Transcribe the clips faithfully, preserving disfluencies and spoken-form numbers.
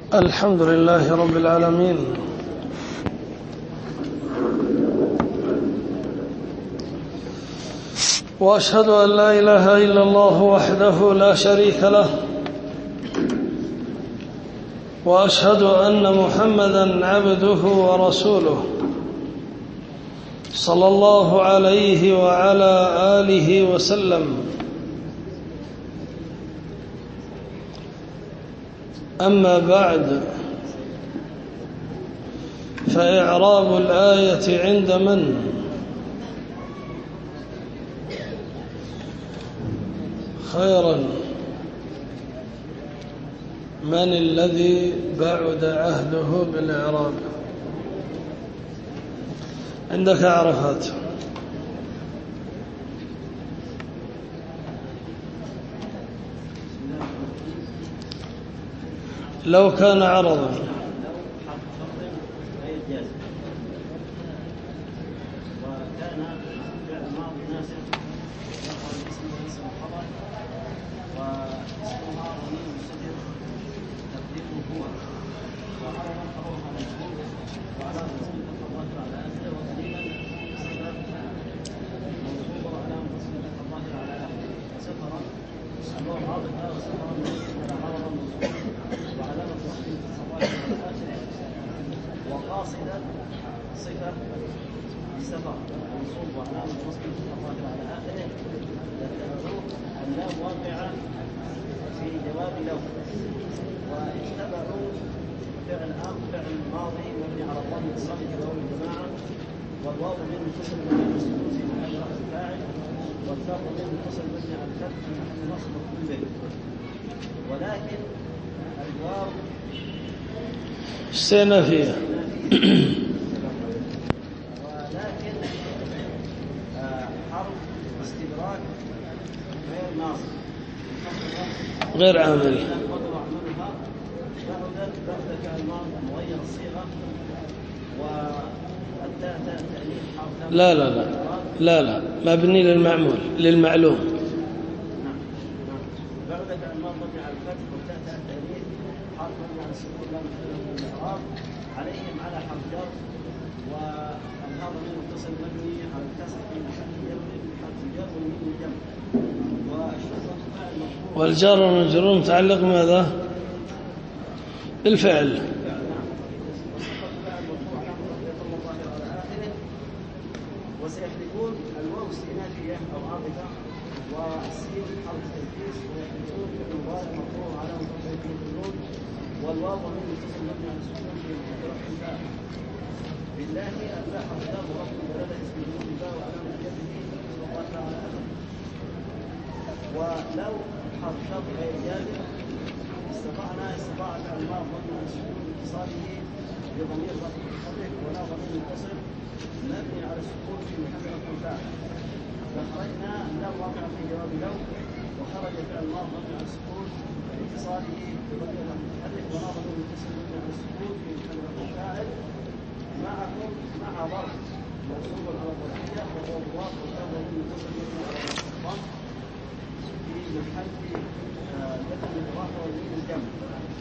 الحمد لله رب العالمين، وأشهد أن لا إله إلا الله وحده لا شريك له، وأشهد أن محمدًا عبده ورسوله صلى الله عليه وعلى آله وسلم. أما بعد، فإعراب الآية عند من؟ خيرا، من الذي بعد عهده بالإعراب؟ عندك عرفات. لو كان عرضا استئنافية. ولكن حرف استدراك غير ناصب غير عامل. بعد بعد فعل ماضي مغير الصيغة، والتاء تاء التأنيث حرف لا لا لا لا لا مبني للمعمول للمعلوم. نعم نعم بعد فعل ماضي مبني على الفتح، والتاء تاء التأنيث حرف مبني على السكون لا محل له من الإعراب، عليهم على حرف جر، والهاء ضمير متصل مبني على الكسر في محل جر بحرف جر والميم الجمع، والشرطة فاعل مرفوع. والجار والمجرور متعلق ماذا؟ بالفعل. وسيحذفون الواو استئنافية أو عاطفة، والسين حرف تنفيذ، ويحذفون فعل مضارع مرفوع على متحرك النون، والواو ضمير متصل مبني على السكون في محل رفع الفاعل. بالله الباء حرف جر ورفع البلد اسم النون الباء وعلامة جره الله تعالى أخر. ولو حرف شرط غير جازم، استطعنا استطاع فعل ماض مبني على السكون باتصاله بضمير رفع متحرك، ولا ضمير متصل مبني على السكون في محل رفع فاعل. وخرجنا لو واقع في جواب لو، وخرج فعل ماض مبني على السكون باتصاله بضمير رفع متحرك، ولا ضمير متصل مبني على السكون في محل رفع فاعل. معكم مع ظرف منصوب على الظرفية، وهو مضاف، وكان ضمير متصل مبني على الضم في محل جزم الإضافة والميم الجمع.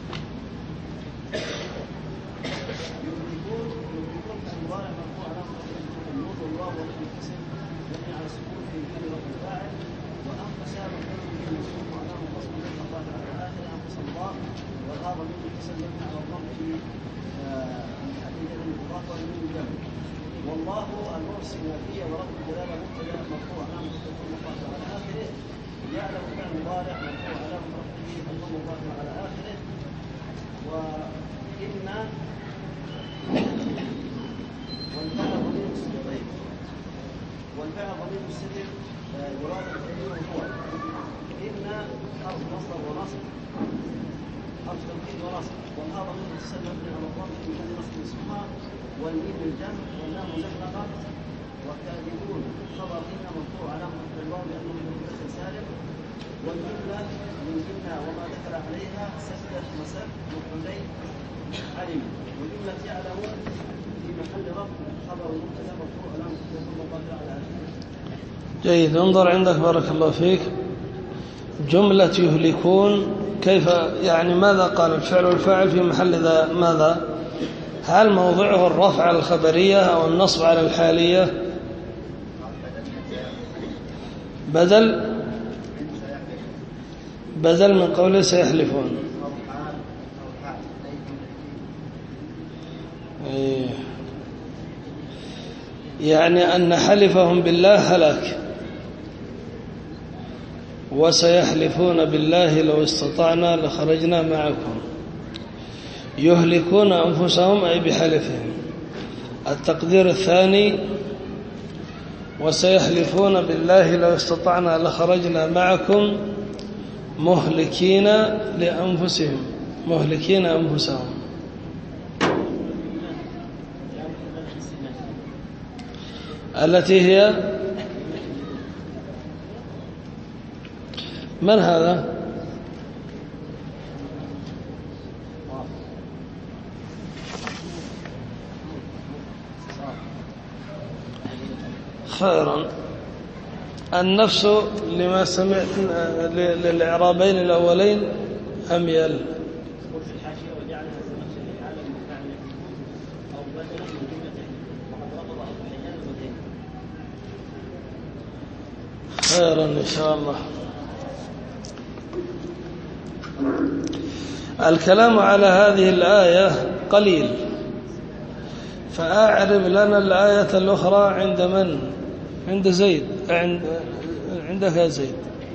يملكون يملكون كالمضارع مرفوع علامة رفعه النون، والواو ضمير متصل مبني على السكون في محل رفع فاعل. وأنفس مفعول به منصوب وعلامة نصبه الله على آخر أنفس الله، والهاء ضمير متصل مبني على الضم في محل جزم الإضافة والميم الجمع. والله الواو السينافية ورب الجلالة مبتدأ مرفوع علامة رفعه الله على آخره. يعلم فعل مضارع مرفوع علامة رفعه الضم الله على آخره. وإن والفعل ضمير مستتر، والفعل ضمير مستتر يراد تقديره هو. إن حرف مصدر ونصب، حرف توكيد ونصب، والهاء ضمير متصل مبني على الضم في محل نصب اسمها، والميم الجمع، واللام مزحلقة. والكاذبون خبر إن مرفوع علامة رفع الواو لأنه متصل سالم. والجملة من جملة وما دخل عليها سجدت وسب مفعولين علم. وجملة يعلمون في محل رفع خبر مبتدا مرفوع علامة رفعه الله على آخره. جيد. انظر عندك بارك الله فيك جملة يهلكون كيف يعني ماذا قال الفعل والفاعل في محل ذا ماذا؟ هل موضعه الرفع على الخبرية أو النصب على الحالية؟ بدل بدل من قوله سيحلفون. يعني أن حلفهم بالله هلاك، وسيحلفون بالله لو استطعنا لخرجنا معكم. يهلكون أنفسهم أي بحلفهم. التقدير الثاني وسيحلفون بالله لو استطعنا لخرجنا معكم مهلكين لأنفسهم، مهلكين أنفسهم. التي هي من هذا؟ خيرا. النفس لما سمعت للإعرابين الأولين أميل. خيرا إن شاء الله. الكلام على هذه الآية قليل، فأعرب لنا الآية الأخرى عند من؟ عند زيد. عند عندك يا زيد.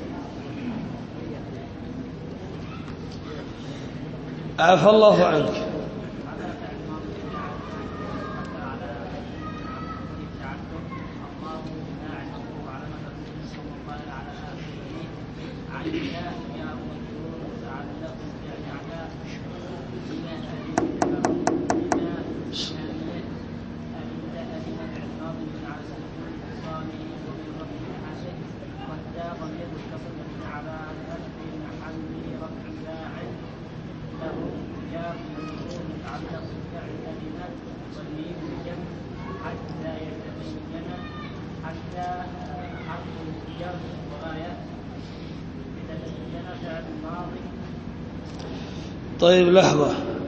عفى الله عنك. طيب لحظة،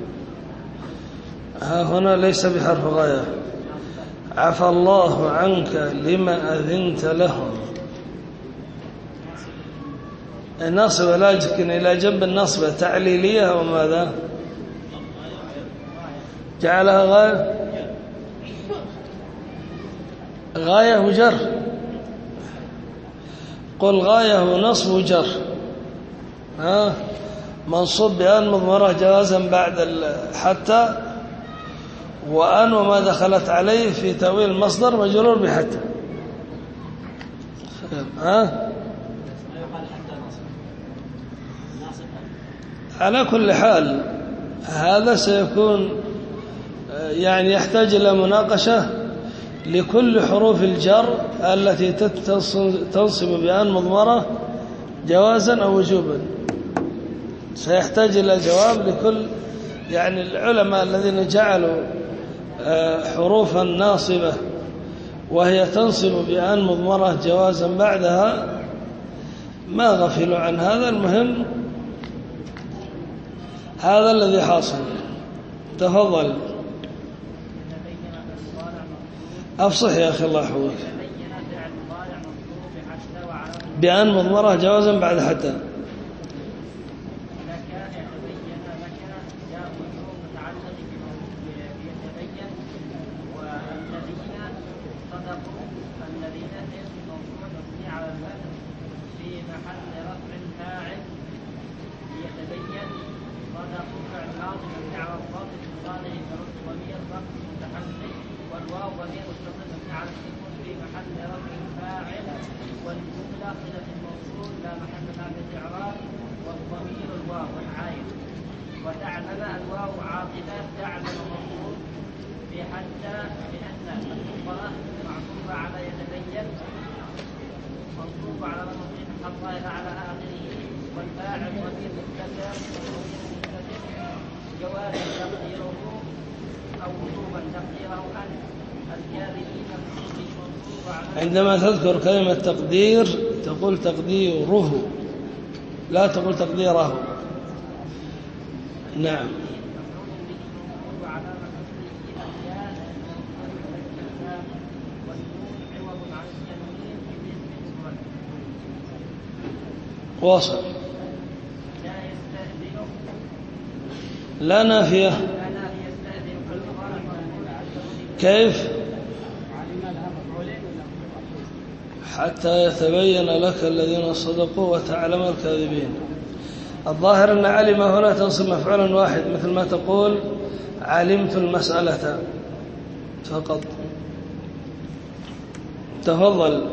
ها هنا ليس بحرف غاية. عفى الله عنك لما أذنت لهم. النصب لكن إلى جنب النصب تعليلية أو ماذا؟ جعلها غاية غاية وجر. قل غاية ونصب وجر. ها منصوب بأن مضمرة جوازا بعد حتى، وأن وما دخلت عليه في تأويل المصدر مجرور بحتى. ها على كل حال هذا سيكون يعني يحتاج إلى مناقشة لكل حروف الجر التي تنصب بأن مضمرة جوازا أو وجوبا. سيحتاج إلى جواب لكل يعني العلماء الذين جعلوا حروفا ناصبة وهي تنصب بأن مضمرة جوازا بعدها ما غفلوا عن هذا. المهم هذا الذي حاصل. تفضل أفصح يا أخي الله يحفظك. بأن مضمرة جوازا بعد حتى. وتعلم الواو عاطفة تعلم مفعول في حتى لأن المضمرة معطوفة على يتبين منصوب على مضمون حطها على آخره والفاعل ضمير مستتر جواز تقديره أو وجوبا تقديره أن الكاذبين منصوب على. عندما تذكر كلمة تقدير تقول تقديره لا تقول تقديره. نعم. واصل. لا نافية. كيف؟ حتى يتبين لك الذين صدقوا وتعلم الكاذبين. الظاهر أن علم هنا تنصب مفعولا واحد، مثل ما تقول علمت المسألة فقط. تفضل.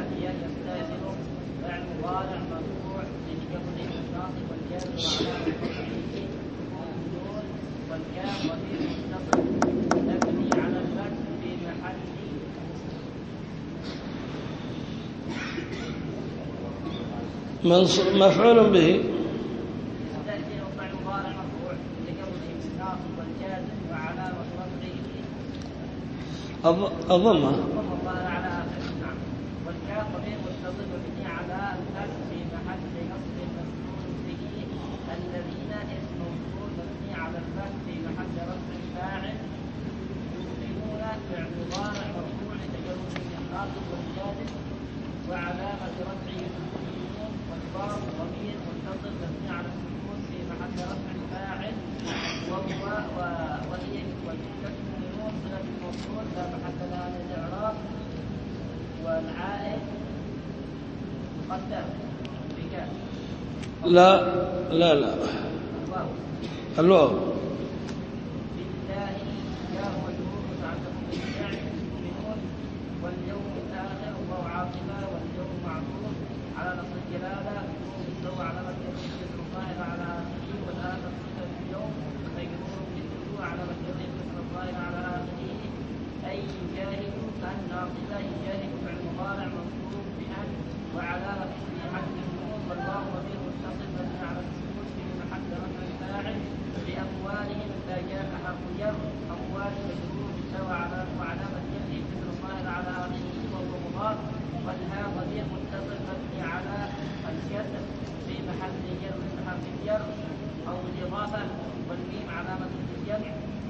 مفعول به. الضمة. والكاف ضمير متصل مبني على الفتح في محل نصب مفعول به. الذين اسم موصول مبني على الفتح في محل رفع فاعل. يؤمنون فعل مضارع مرفوع لتجرد الناصب والجازم وعلامة رفعه النون. والواو ضمير متصل مبني على السكون في محل رفع فاعل. وهو وهي والكسر صلة الموصول لا محل لها من الإعراب. والعائد مقدم بكاف. لا لا لا الواو. الواو. بالله يا مجرور متعلق بالفعل يؤمنون. واليوم الآخر الله عاقبة واليوم معطوف على نصب الجلالة يوم على مكان الجسر الظاهر على آخره. والآخر صفة اليوم مجرور بالسوء على مكان الجسر الظاهر على آخره. أي يجاهد الناقصة يجاهد فعل مضارع منصوب بأن وعلامة في حد النون. والواو ضمير متصل مبني على السكون في محل رفع فاعل. بأموالهم لا جاء حرف جر. أموال مجرور بالسوى وعلامة جره الجسر الظاهر على آخره وهو مضاف. والهاء ضمير متصل مبني على الكسر في محل جر حرف الجر أو الإضافة. والميم علامة الجمع.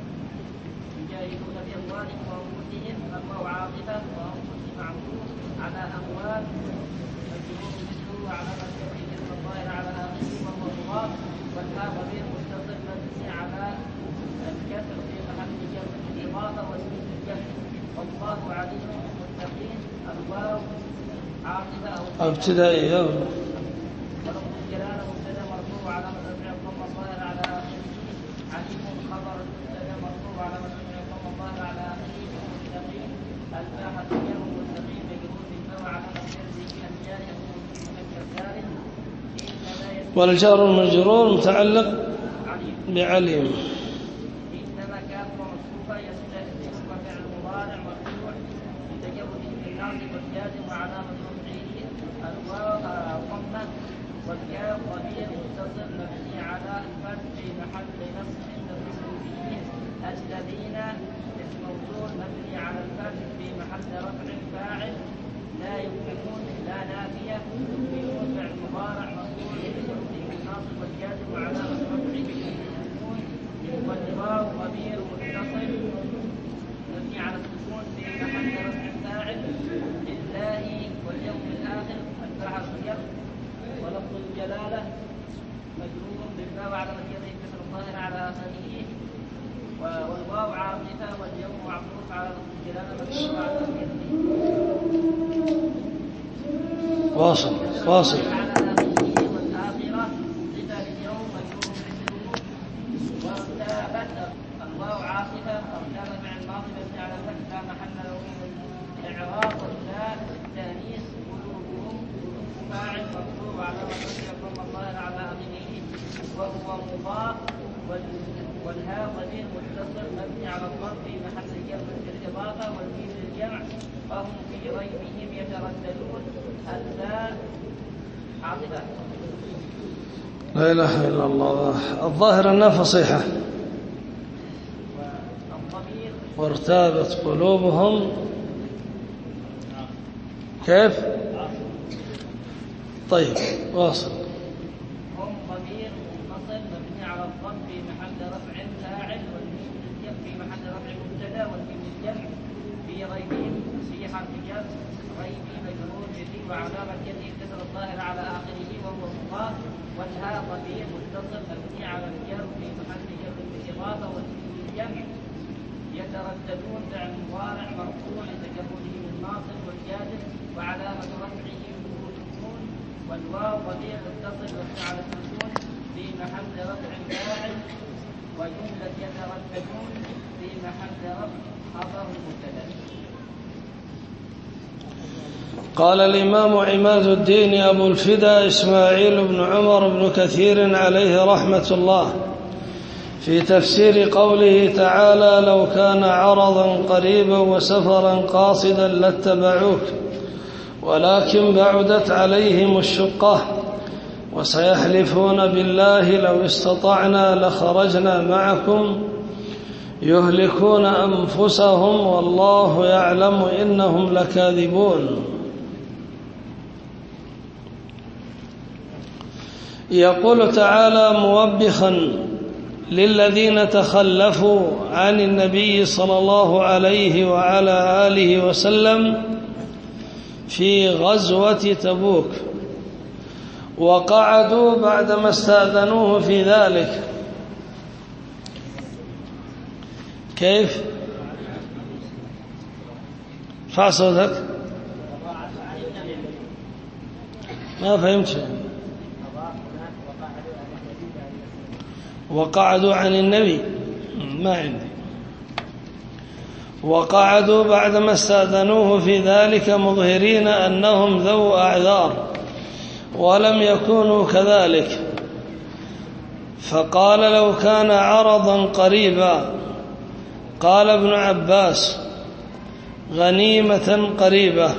يجاهدون بأموالهم وأنفسهم. الواو عاطفة وأنفس معطوف على أموال مجرور مثله وعلامة جره الجسم الظاهر على آخره وهو مضاف. والهاء ضمير متصل مبني على الكسر في محل جر الإضافة والميم الجمع. والله عليم بالمتقين. الواو عاطفة أو ابتدائية. ولفظ الجلالة مبتدأ مرفوع علامة رفعه الضم الظاهر على آخره. عليم خبر مبتدأ مرفوع علامة الظاهر على آخره. المتقين الفاحة غير المتقين مجرور بالفاء علامة جره الجار يكون مذكر سالم. والجار المجرور متعلق بعليم. إنما كان موصوفا يستأنف وفعل مضارع مرفوع لتجرد الناصب والجازم وعلامة رفعه الواو ضمة. والكاف ضمير متصل مبني على الفتح في محل نصب مفعول به. الذين اسم موصول مبني على الفتح في محل رفع فاعل. لا يؤمنون لا نافية. يؤمنون فعل مضارع مرفوع لتجرد الناصب والجازم وعلامة رفعه السكون. والواو ضمير متصل مبني على السكون في محل رفع فاعل. لله واليوم الآخر الفاعل جر. ولفظ الجلالة مجرور بالواو على مكانه كسر الظاهر على آخره. والواو عاطفة واليوم معطوف على لفظ الجلالة مجرور على مكانه. واصل واصل. على آخره. والآخرة صفة لليوم مجرور مثله. وارتابت الواو عاطفة. وارتاب فعل الماضي مبني على الفتح لا محل له من الإعراب. والتاء التأنيث قلوبهم فاعل مرفوع على رفعه الضم الظاهر على آخره وهو مضاف. والهاء ضمير متصل مبني على الضم في محل جر بالإضافة. والميم للجمع وهم في ريبهم يترددون. الباء عاطفة. لا إله إلا الله. الظاهر أنها فصيحة. والضمير وارتابت قلوبهم. كيف؟ طيب واصل. وعلامة يده الكسر الظاهر على آخره وهو مضاف، والهاء ضمير متصل مبني على الجر في محل جر بالإضافة والجمع. يترددون فعل مضارع مرفوع لتجرده من ناصب والجازم وعلامة رفعه ورود النون، والواو ضمير متصل مبني على السكون في محل رفع فاعل، وجملة يترددون في محل رفع خبر مبتدأ. قال الإمام عماد الدين أبو الفدا إسماعيل بن عمر بن كثير عليه رحمة الله في تفسير قوله تعالى: لو كان عرضا قريبا وسفرا قاصدا لاتبعوك ولكن بعدت عليهم الشقة وسيحلفون بالله لو استطعنا لخرجنا معكم يهلكون أنفسهم والله يعلم إنهم لكاذبون. يقول تعالى موبخا للذين تخلفوا عن النبي صلى الله عليه وعلى آله وسلم في غزوة تبوك وقعدوا بعدما استأذنوه في ذلك. كيف؟ ارفع صوتك. ما فهمت شيء. وقعدوا عن النبي ما عندي. وقعدوا بعدما استأذنوه في ذلك مظهرين أنهم ذو أعذار ولم يكونوا كذلك، فقال: لو كان عرضا قريبا. قال ابن عباس: غنيمة قريبة.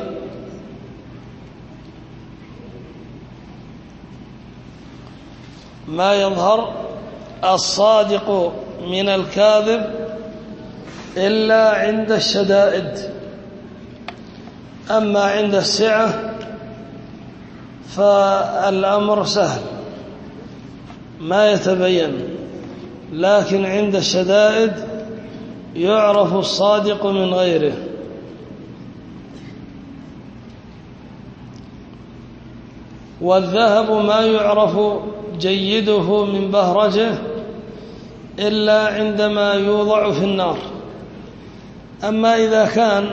ما يظهر الصادق من الكاذب إلا عند الشدائد، أما عند السعة فالأمر سهل ما يتبين، لكن عند الشدائد يعرف الصادق من غيره. والذهب ما يعرف جيده من بهرجه إلا عندما يوضع في النار. أما إذا كان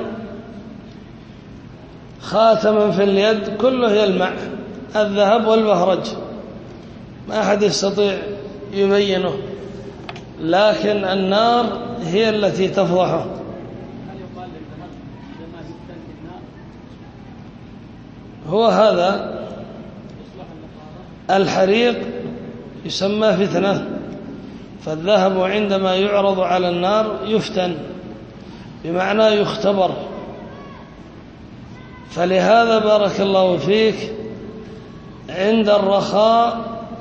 خاتما في اليد كله يلمع الذهب والبهرج ما أحد يستطيع يبينه، لكن النار هي التي تفضحه. هو هذا الحريق يسمى فتنة، فالذهب عندما يعرض على النار يفتن بمعنى يختبر. فلهذا بارك الله فيك عند الرخاء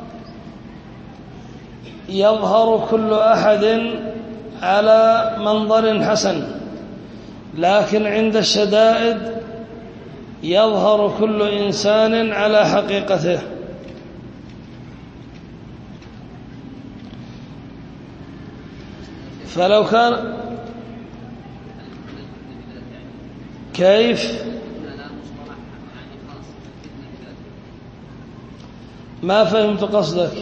يظهر كل أحد على منظر حسن، لكن عند الشدائد يظهر كل إنسان على حقيقته. فلو كان كيف ما فهمت قصدك.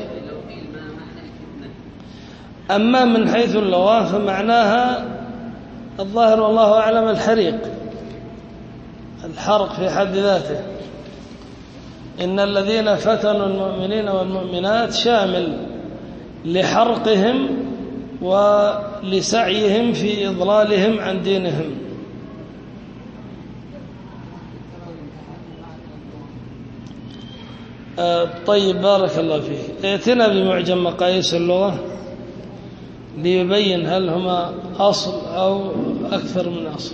أما من حيث اللغة فمعناها الظاهر والله أعلم الحريق، الحرق في حد ذاته. إن الذين فتنوا المؤمنين والمؤمنات شامل لحرقهم ولسعيهم في إضلالهم عن دينهم. طيب بارك الله فيك. ائتنا بمعجم مقاييس اللغة ليبين هل هما أصل أو أكثر من أصل.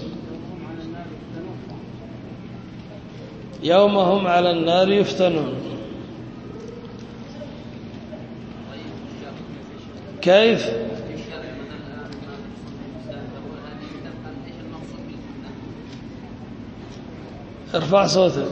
يوم هم على النار يفتنون. كيف؟ ارفع صوتك.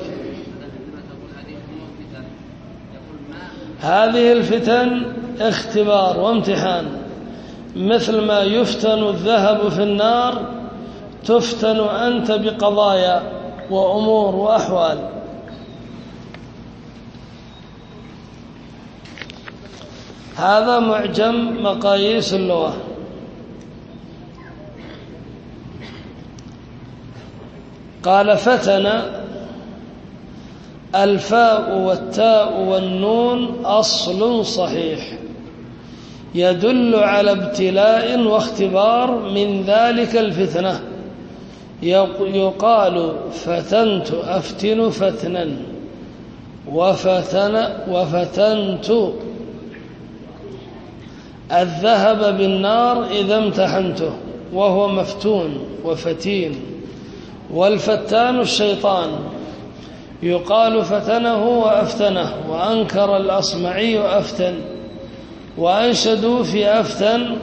هذه الفتن اختبار وامتحان، مثل ما يفتن الذهب في النار تفتن أنت بقضايا وأمور وأحوال. هذا معجم مقاييس اللغة. قال فتن الفاء والتاء والنون أصل صحيح يدل على ابتلاء واختبار، من ذلك الفتنة يقال فتنت أفتن فتنا وفتن وفتنت الذهب بالنار إذا امتحنته وهو مفتون وفتين. والفتان الشيطان يقال فتنه وأفتنه، وأنكر الأصمعي أفتن، وأنشدوا في أفتن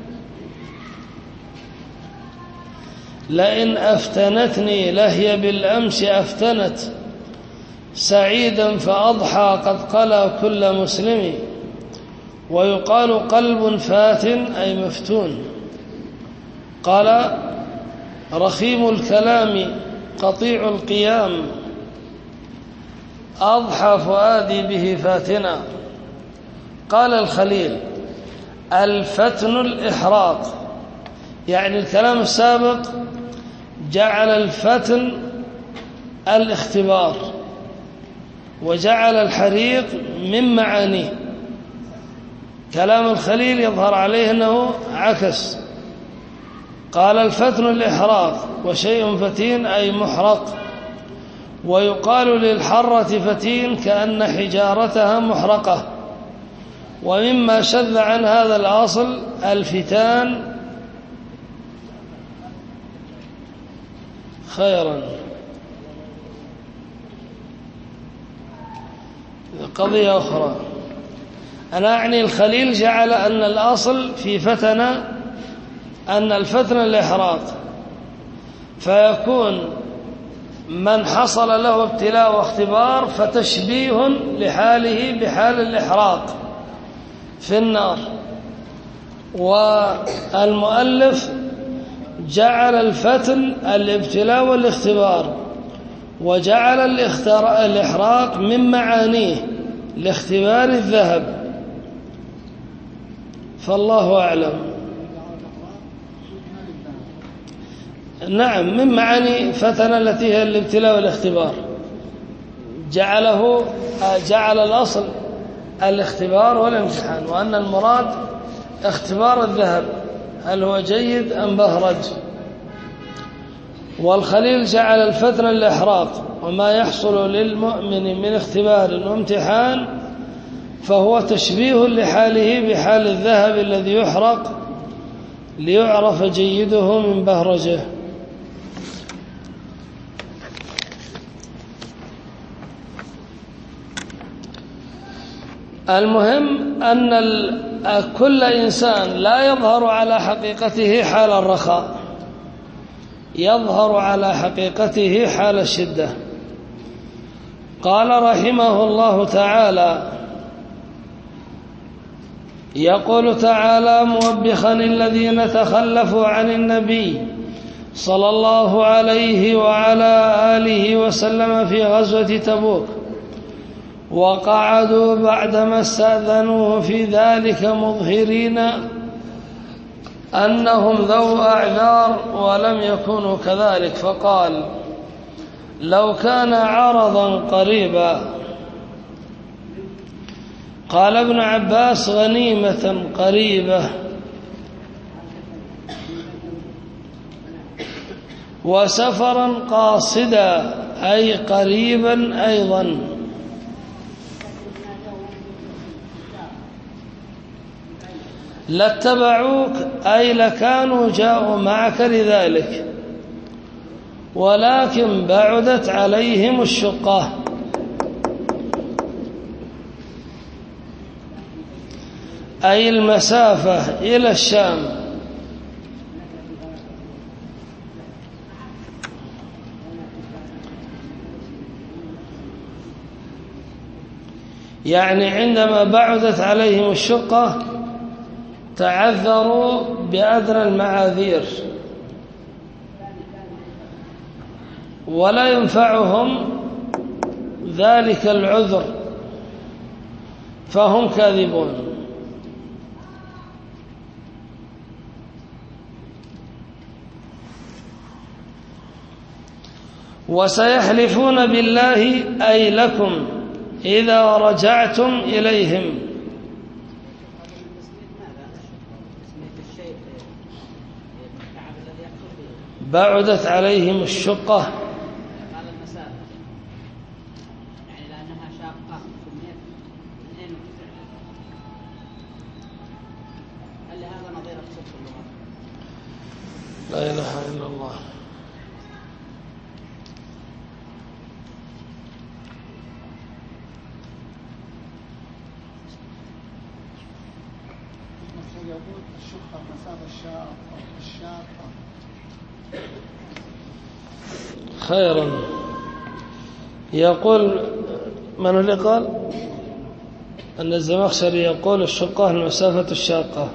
لئن أفتنتني لهي بالأمس أفتنت سعيدا فأضحى قد قلى كل مسلم. ويقال قلب فاتن أي مفتون. قال رخيم الكلام قطيع القيام أضحى فؤادي به فاتنا. قال الخليل الفتن الإحراق، يعني الكلام السابق جعل الفتن الاختبار، وجعل الحريق من معانيه. كلام الخليل يظهر عليه أنه عكس، قال الفتن الإحراق وشيء فتين أي محرق. ويقال للحرة فتين كأن حجارتها محرقة. ومما شذ عن هذا الأصل الفتان خيرا. قضية أخرى، أنا أعني الخليل جعل أن الأصل في فتن أن الفتن الإحراق، فيكون من حصل له ابتلاء واختبار فتشبيه لحاله بحال الإحراق في النار. والمؤلف جعل الفتن الابتلاء والاختبار، وجعل الإحراق من معانيه لاختبار الذهب، فالله أعلم. نعم، من معاني فتن التي هي الابتلاء والاختبار، جعله جعل الأصل الاختبار والامتحان، وأن المراد اختبار الذهب هل هو جيد أم بهرج. والخليل جعل الفتن الإحراق، وما يحصل للمؤمن من اختبار وامتحان فهو تشبيه لحاله بحال الذهب الذي يحرق ليعرف جيده من بهرجه. المهم أن كل إنسان لا يظهر على حقيقته حال الرخاء، يظهر على حقيقته حال الشدة. قال رحمه الله تعالى: يقول تعالى موبخا الذين تخلفوا عن النبي صلى الله عليه وعلى آله وسلم في غزوة تبوك، وقعدوا بعدما استأذنوه في ذلك مظهرين أنهم ذو أعذار ولم يكونوا كذلك، فقال: لو كان عرضا قريبا. قال ابن عباس: غنيمة قريبة. وسفرا قاصدا أي قريبا أيضا. لاتبعوك أي لكانوا جاءوا معك لذلك، ولكن بعدت عليهم الشقة، أي المسافة إلى الشام. يعني عندما بعدت عليهم الشقة تعذروا بأدنى المعاذير، ولا ينفعهم ذلك العذر، فهم كاذبون. وسيحلفون بالله أي لكم إذا رجعتم إليهم. بعدت عليهم الشقة. قال المسافة يعني لأنها شاقة اثنين هل هذا نظير الصدق اللغة؟ لا إله إلا الله. يقول الشقة مسافة الشاقة الشاقة. خيرا. يقول من اللي قال أن الزمخشري يقول الشقة المسافة الشاقة،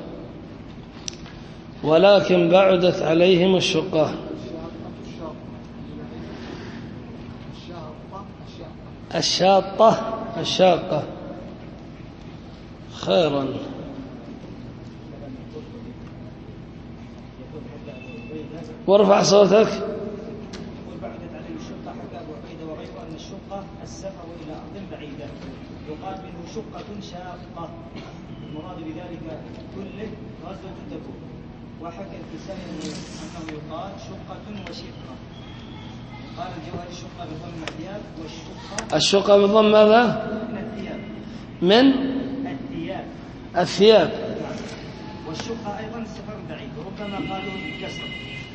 ولكن بعدت عليهم الشقة. الشاقة الشاقة. خيرا. وارفع صوتك. يقول بعدت عليه الشقة حكى أبو عبيدة وغيره أن الشقة السفر إلى أرض بعيدة، يقال منه شقة شاقة، المراد بذلك كله غزوة تبوك. وحكى الكسائي أنه يقال شقة وشقة. قال الجوهري الشقة بضم الثياب والشقة الشقة بضم ماذا؟ من الثياب. من الثياب. الثياب. والشقة أيضا السفر بعيد، وربما قالوا بالكسر.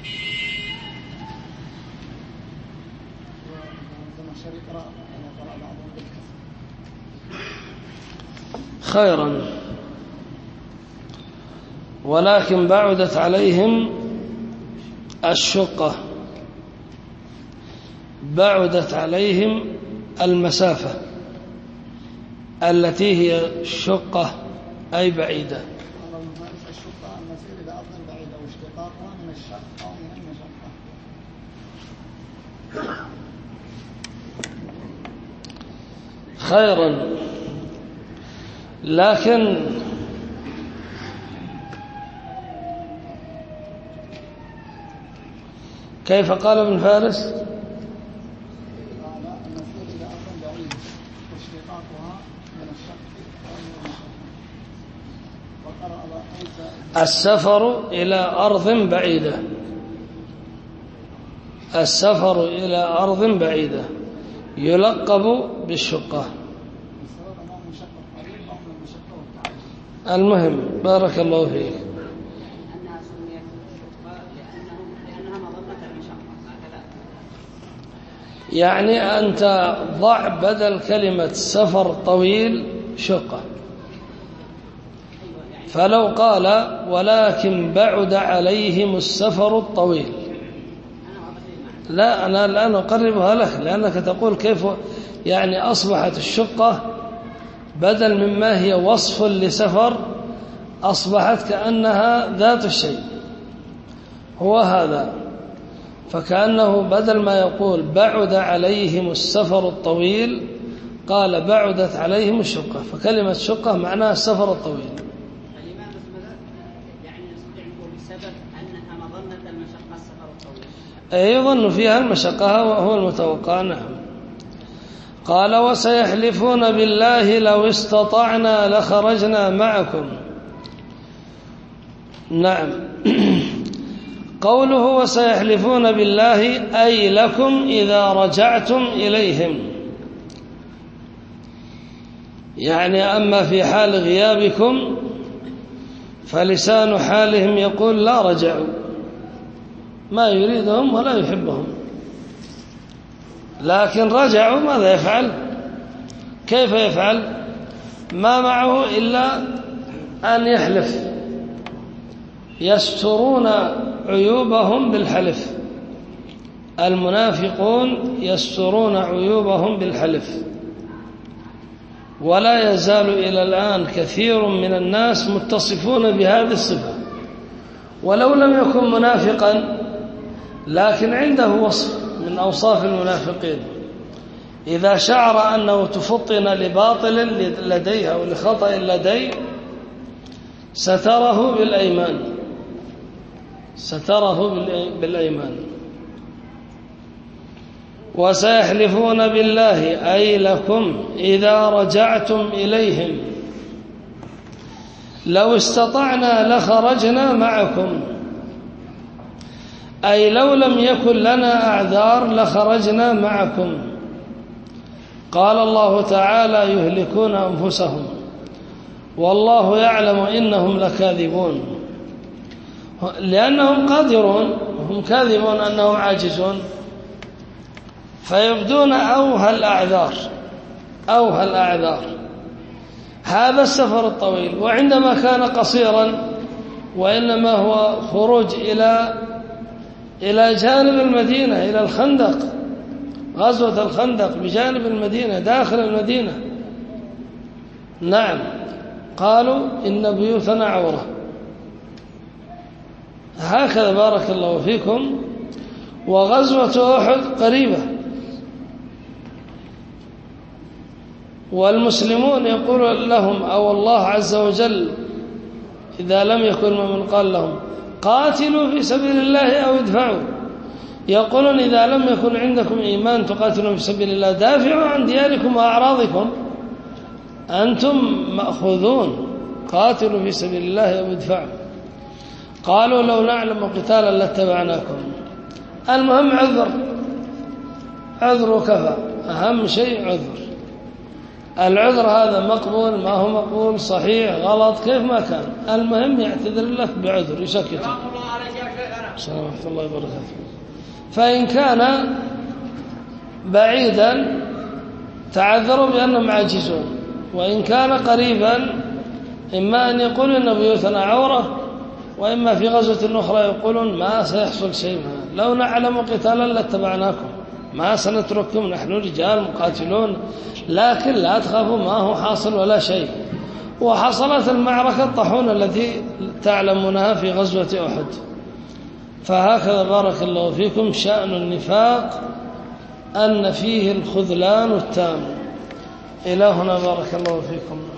خيرا. ولكن بعدت عليهم الشقة، بعدت عليهم المسافة التي هي الشقة أي بعيدة. الشقة المسير إلى أرض بعيدة واشتقاقها من الشق أو من المشقة. خيرا. لكن كيف قال ابن فارس؟ قال المسير إلى أرض بعيدة واشتقاقها من الشق أو من المشقة. وقرأ أبا السفر إلى أرض بعيدة، السفر إلى أرض بعيدة يلقب بالشقة. المهم بارك الله فيك. أنها سميت الشقة لأنها مظنة المشقة هكذا. يعني أنت ضع بدل كلمة سفر طويل شقة، فلو قال ولكن بعد عليهم السفر الطويل، لا أنا الآن أقربها لك، لأنك تقول كيف يعني أصبحت الشقة بدل مما هي وصف لسفر أصبحت كأنها ذات الشيء، هو هذا. فكأنه بدل ما يقول بعد عليهم السفر الطويل قال بعدت عليهم الشقة، فكلمة شقة معناها السفر الطويل. فلماذا يعني نستطيع نقول بسبب أنها مظنة المشقة السفر الطويل؟ يظن فيها المشقة وهو المتوقع. نعم. قال وسيحلفون بالله لو استطعنا لخرجنا معكم. نعم. قوله وسيحلفون بالله أي لكم إذا رجعتم إليهم، يعني أما في حال غيابكم فلسان حالهم يقول لا رجعوا، ما يريدهم ولا يحبهم، لكن رجعوا ماذا يفعل؟ كيف يفعل؟ ما معه إلا أن يحلف، يسترون عيوبهم بالحلف. المنافقون يسترون عيوبهم بالحلف، ولا يزال إلى الآن كثير من الناس متصفون بهذه الصفة، ولو لم يكن منافقا لكن عنده وصف من أوصاف المنافقين، إذا شعر أنه تفطن لباطل لديه أو لخطأ لديه ستره بالأيمان، ستره بالأيمان. وسيحلفون بالله أي لكم إذا رجعتم إليهم لو استطعنا لخرجنا معكم، أي لو لم يكن لنا أعذار لخرجنا معكم. قال الله تعالى يهلكون أنفسهم والله يعلم إنهم لكاذبون، لأنهم قادرون، هم كاذبون أنهم عاجزون، فيبدون أوهى الأعذار أوهى الأعذار. هذا السفر الطويل، وعندما كان قصيرا وإنما هو خروج إلى إلى جانب المدينة، إلى الخندق، غزوة الخندق بجانب المدينة داخل المدينة. نعم، قالوا إن بيوتنا عورة. هكذا بارك الله فيكم. وغزوة أحد قريبة، والمسلمون يقول لهم أو الله عز وجل إذا لم يكن من قال لهم قاتلوا في سبيل الله أو ادفعوا، يقولون إذا لم يكن عندكم إيمان تقاتلون في سبيل الله دافعوا عن دياركم وأعراضكم، أنتم مأخوذون، قاتلوا في سبيل الله أو ادفعوا. قالوا لو نعلم قتالا لاتبعناكم. المهم عذر، عذر وكفى، أهم شيء عذر. العذر هذا مقبول ما هو مقبول، صحيح غلط كيف ما كان، المهم يعتذر لك بعذر يسكت. السلام ورحمة الله وبركاته. فإن كان بعيدا تعذروا بأنهم عاجزون، وإن كان قريبا إما أن يقولوا إن بيوتنا عورة، وإما في غزوة أخرى يقولون ما سيحصل شيء، لو نعلم قتالا لاتبعناكم، ما سنترككم، نحن رجال مقاتلون، لكن لا تخافوا ما هو حاصل ولا شيء. وحصلت المعركة الطاحونة التي تعلمونها في غزوة أحد. فهكذا بارك الله فيكم شأن النفاق أن فيه الخذلان التام. إلى هنا بارك الله فيكم.